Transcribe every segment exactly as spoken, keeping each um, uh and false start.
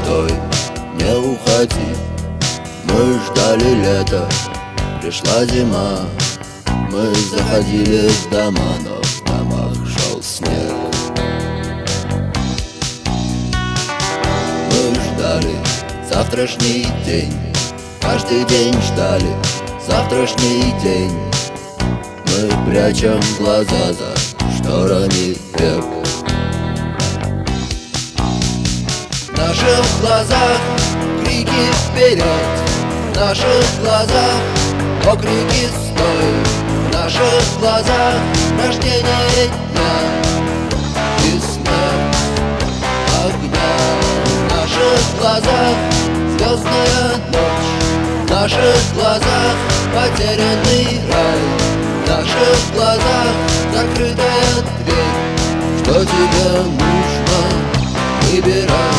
стой, не уходи. Мы ждали лета, пришла зима. Мы заходили в дома, но в домах шел снег. Мы ждали завтрашний день, каждый день ждали завтрашний день. Мы прячем глаза за шторами век. В наших глазах крики вперед, в наших глазах окрики стой. В наших глазах рождение дня и смерть огня. В наших глазах звездная ночь, в наших глазах потерянный рай, в наших глазах закрытая дверь. Что тебе нужно, выбирай.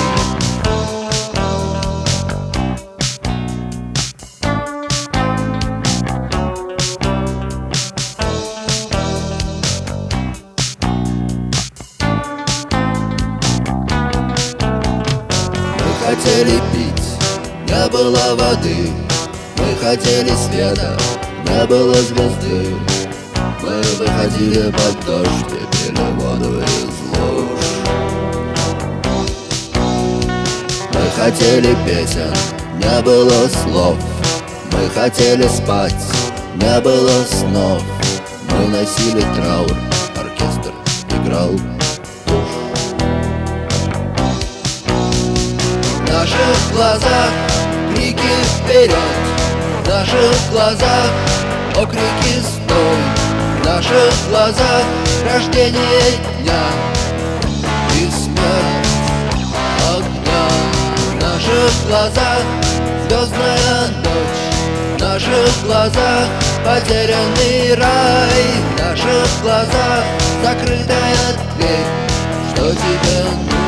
Мы хотели пить, не было воды. Мы хотели света, не было звезды. Мы выходили под дождь и пили воду из луж. Мы хотели песен, не было слов. Мы хотели спать, не было снов. Мы носили траур, оркестр играл. В наших глазах крики вперед, в наших глазах окрики стой. В наших глазах рождение дня и смерть огня. В наших глазах звездная ночь, в наших глазах потерянный рай, в наших глазах закрытая дверь. Что тебе нужно?